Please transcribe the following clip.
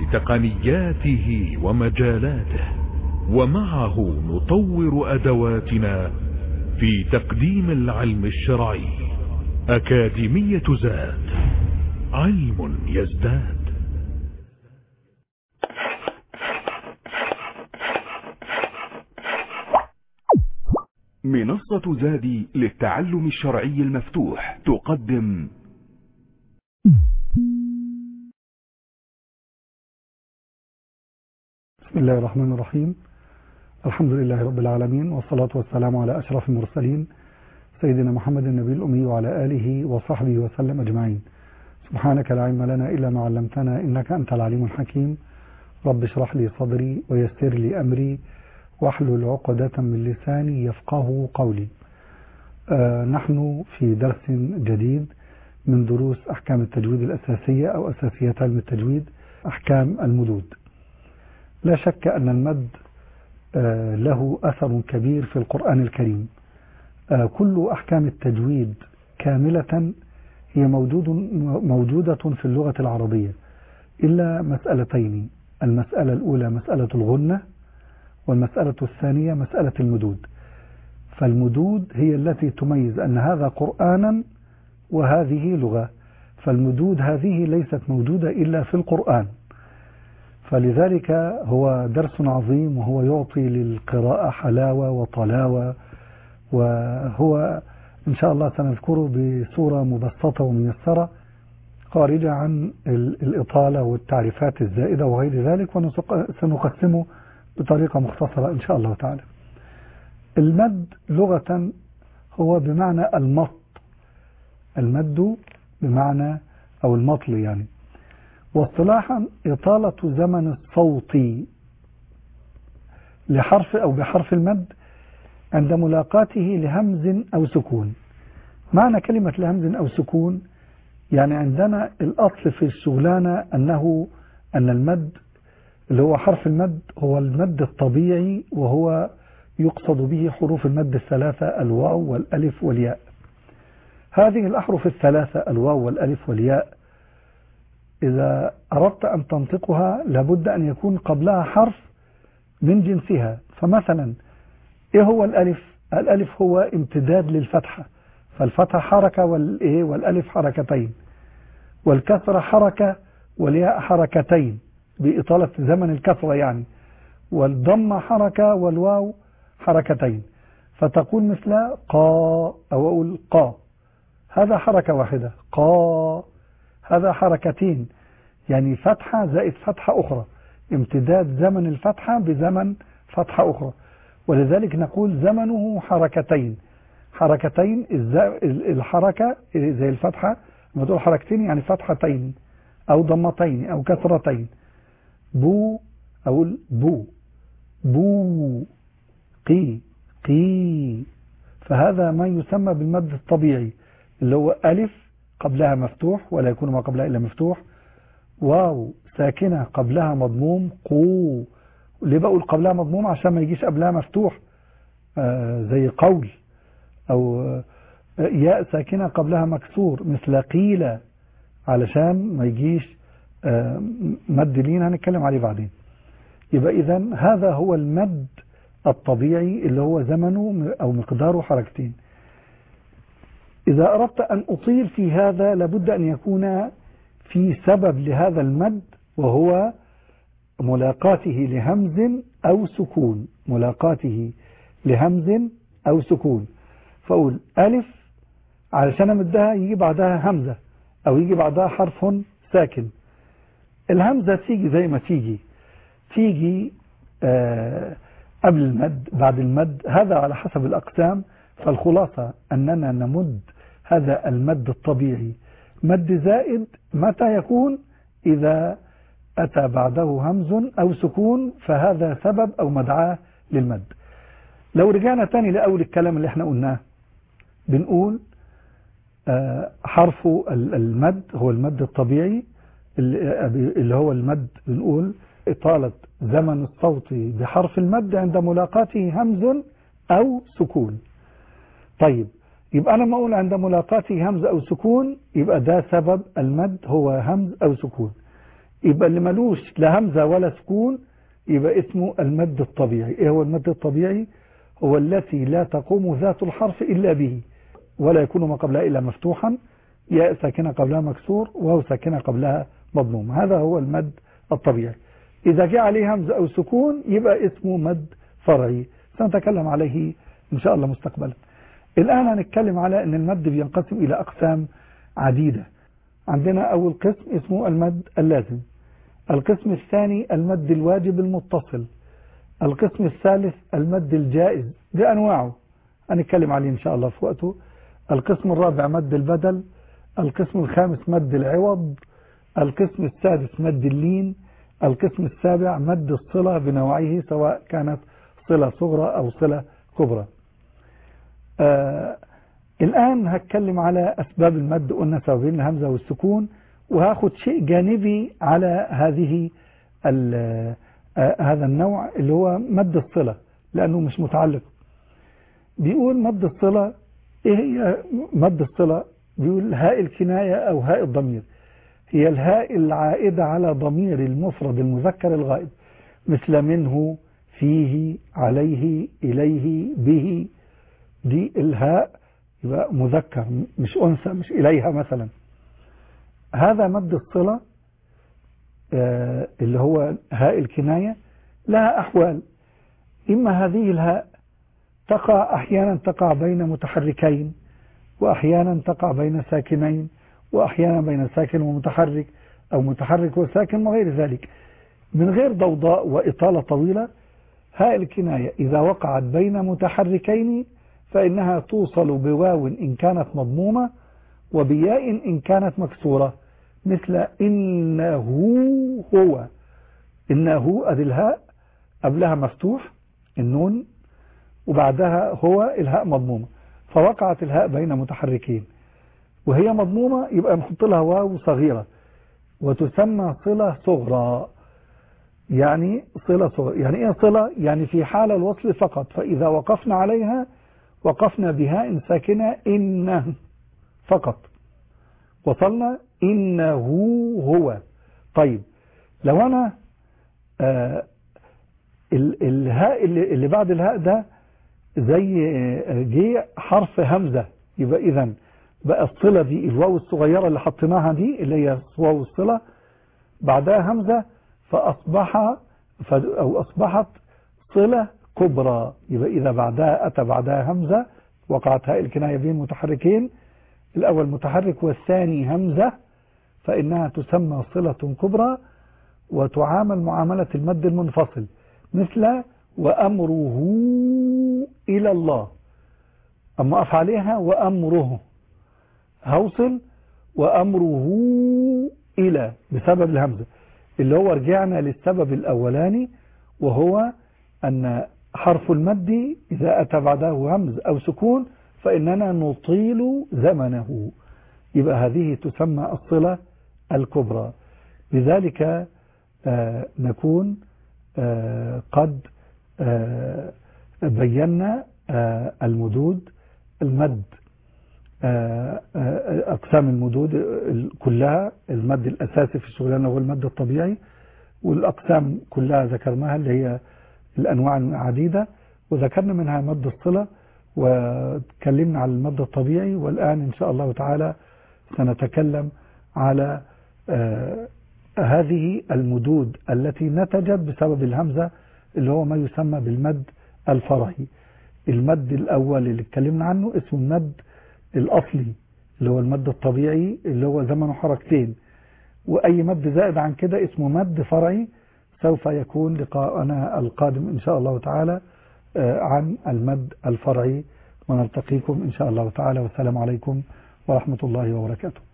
بتقنياته ومجالاته، ومعه نطور أدواتنا في تقديم العلم الشرعي. أكاديمية زاد، علم يزداد. منصة زاد للتعلم الشرعي المفتوح تقدم بسم الله الرحمن الرحيم. الحمد لله رب العالمين، والصلاة والسلام على أشرف المرسلين سيدنا محمد النبي الأمي وعلى آله وصحبه وسلم أجمعين. سبحانك لا علم لنا إلا ما علمتنا إنك أنت العليم الحكيم. رب اشرح لي صدري ويسر لي أمري واحلل عقدة من لساني يفقه قولي. نحن في درس جديد من دروس أحكام التجويد الأساسية أو أساسيات علم التجويد، أحكام المدود. لا شك أن المد له أثر كبير في القرآن الكريم. كل أحكام التجويد كاملة هي موجودة في اللغة العربية إلا مسألتين: المسألة الأولى مسألة الغنة، والمسألة الثانية مسألة المدود. فالمدود هي التي تميز أن هذا قرآنا وهذه لغة، فالمدود هذه ليست موجودة إلا في القرآن. فلذلك هو درس عظيم، وهو يعطي للقراءة حلاوة وطلاوة، وهو إن شاء الله سنذكره بصورة مبسطة وميسرة خارجة عن الإطالة والتعريفات الزائدة وغير ذلك، وسنقسمه بطريقة مختصرة إن شاء الله تعالى. المد لغة هو بمعنى المط، المد بمعنى أو المطل يعني. واصطلاحا إطالة زمن الصوت لحرف أو بحرف المد عند ملاقاته لهمز أو سكون. معنى كلمة لهمز أو سكون يعني عندنا الأصل في الشغلانة أن المد اللي هو حرف المد هو المد الطبيعي، وهو يقصد به حروف المد الثلاثة: الواو والألف والياء. هذه الأحرف الثلاثة الواو والألف والياء إذا أردت أن تنطقها لابد أن يكون قبلها حرف من جنسها. فمثلا إيه هو الألف؟ الألف هو امتداد للفتحة، فالفتحة حركة والألف حركتين، والكسرة حركة والياء حركتين بإطالة زمن الكسرة يعني، والضمة حركة والواو حركتين. فتقول مثل قا، أو أقول قا، هذا حركة واحدة. قا هذا حركتين، يعني فتحة زائد فتحة أخرى، امتداد زمن الفتحة بزمن فتحة أخرى. ولذلك نقول زمنه حركتين. حركتين الحركة زي الفتحة، لما تقول حركتين يعني فتحتين أو ضمتين أو كسرتين. بو أقول بو، بو، قي، قي. فهذا ما يسمى بالمد الطبيعي، اللي هو ألف قبلها مفتوح ولا يكون ما قبلها إلا مفتوح، واو ساكنة قبلها مضموم قو. ليه بقول قبلها مضموم؟ عشان ما يجيش قبلها مفتوح زي قول، أو ياء ساكنة قبلها مكسور مثل قيلة، علشان ما يجيش مد لين هنتكلم عليه بعدين. يبقى إذن هذا هو المد الطبيعي اللي هو زمنه أو مقداره حركتين. إذا أردت أن أطيل في هذا لابد أن يكون في سبب لهذا المد، وهو ملاقاته لهمز أو سكون. ملاقاته لهمز أو سكون. فأقول ألف علشان أمدها يجي بعدها همزة أو يجي بعدها حرف ساكن. الهمزة تيجي زي ما تيجي قبل المد بعد المد، هذا على حسب الأقسام. فالخلاصة أننا نمد هذا المد الطبيعي مد زائد متى يكون؟ إذا أتى بعده همز أو سكون، فهذا سبب أو مدعاة للمد. لو رجعنا تاني لأول الكلام اللي احنا قلناه، بنقول حرف المد هو المد الطبيعي اللي هو المد، بنقول إطالة زمن الصوت بحرف المد عند ملاقاته همز أو سكون. طيب، يبقى أنا لما أقول عند ملاقاته همز أو سكون يبقى ده سبب المد هو همز أو سكون. يبقى اللي ملوش لا همزة ولا سكون يبقى اسمه المد الطبيعي. ايه هو المد الطبيعي؟ هو التي لا تقوم ذات الحرف إلا به، ولا يكون ما قبلها إلا مفتوحا، ياء ساكنة قبلها مكسور، واو ساكنة قبلها مضموم. هذا هو المد الطبيعي. إذا جاء عليه همزة أو سكون يبقى اسمه مد فرعي، سنتكلم عليه إن شاء الله مستقبلا. الآن هنتكلم على أن المد بينقسم إلى أقسام عديدة. عندنا أول قسم اسمه المد اللازم، القسم الثاني المد الواجب المتصل، القسم الثالث المد الجائز بأنواعه هنتكلم عليه إن شاء الله في وقته، القسم الرابع مد البدل، القسم الخامس مد العوض، القسم السادس مد اللين، القسم السابع مد الصلة بنوعه سواء كانت صلة صغرى أو صلة كبرى. الآن هتكلم على أسباب المد، قلنا سببين الهمزة والسكون، وهاخد شيء جانبي على هذا النوع اللي هو مد الصلة لأنه مش متعلق. بيقول مد الصلة إيه هي مد الصلة؟ بيقول هاء الكناية أو هاء الضمير، هي الهاء العائدة على ضمير المفرد المذكر الغائب، مثل منه، فيه، عليه، إليه، به. دي الهاء يبقى مذكر مش أنثى، مش إليها مثلا. هذا مد الصلة اللي هو هاء الكناية لها أحوال. إما هذه الهاء أحيانا تقع بين متحركين، وأحيانا تقع بين ساكنين، وأحيانا بين ساكن ومتحرك، أو متحرك وساكن وغير ذلك، من غير ضوضاء وإطالة طويلة. هاء الكناية إذا وقعت بين متحركين فإنها توصل بواو إن كانت مضمومة، وبياء إن كانت مكسورة، مثل إنه هو. إنه أدي الهاء قبلها مفتوح النون، وبعدها هو الهاء مضمومة، فوقعت الهاء بين متحركين وهي مضمومة، يبقى نحط لها واو صغيرة وتسمى صلة صغرى. يعني صلة صغرى يعني ايه صلة؟ يعني في حال الوصل فقط، فإذا وقفنا عليها وقفنا بهاء ساكنة إنه فقط، وصلنا إنه هو. طيب لو أنا الهاء اللي بعد الهاء ده زي جه حرف همزة، يبقى إذن بقى الصلة دي الواو الصغيرة اللي حطيناها دي اللي هي واو الصلة بعدها همزة، أصبحت صلة كبرى. يبقى إذا بعدها أتى بعدها همزة وقعت هاء الكناية بين متحركين، الأول متحرك والثاني همزة، فإنها تسمى صلة كبرى وتعامل معاملة المد المنفصل، مثل وأمره إلى الله. أما أقف عليها وأمره هوصل وأمره إلى بسبب الهمزة، اللي هو رجعنا للسبب الأولاني، وهو أن حرف المد إذا أتى بعده همز أو سكون فإننا نطيل زمنه، يبقى هذه تسمى الصلة الكبرى. لذلك نكون قد بينا المدود، المد أقسام المدود كلها، المد الأساسي في الشغلانة هو المد الطبيعي، والأقسام كلها ذكرناها اللي هي الأنواع العديدة، وذكرنا منها مد الصلة وتكلمنا على المد الطبيعي. والآن إن شاء الله تعالى سنتكلم على هذه المدود التي نتجت بسبب الهمزة، اللي هو ما يسمى بالمد الفرعي. المد الأول اللي اتكلمنا عنه اسمه المد الأصلي اللي هو المد الطبيعي اللي هو زمنه حركتين، وأي مد زائد عن كده اسمه مد فرعي. سوف يكون لقاءنا القادم إن شاء الله تعالى عن المد الفرعي، ونلتقيكم إن شاء الله تعالى، والسلام عليكم ورحمة الله وبركاته.